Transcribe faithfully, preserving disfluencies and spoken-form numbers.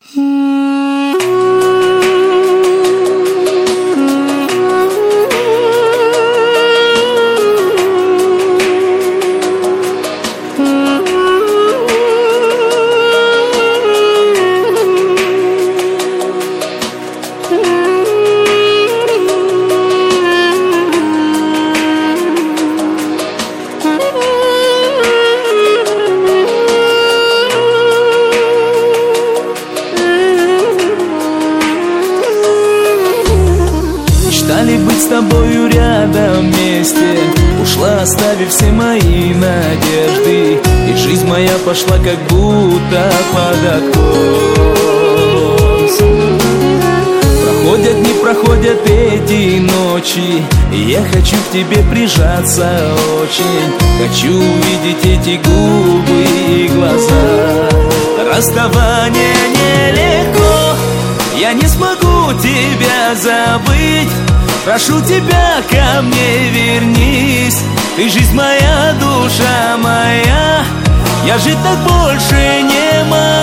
Мечтали быть с тобою рядом вместе, ушла, оставив все мои надежды, и жизнь моя пошла как будто под откос. Проходят, не проходят эти ночи, и я хочу к тебе прижаться очень. Хочу увидеть эти губы и глаза. Расставание нелегко, я не смогу тебя забыть. Прошу тебя, ко мне вернись. Ты жизнь моя, душа моя, я жить так больше не могу.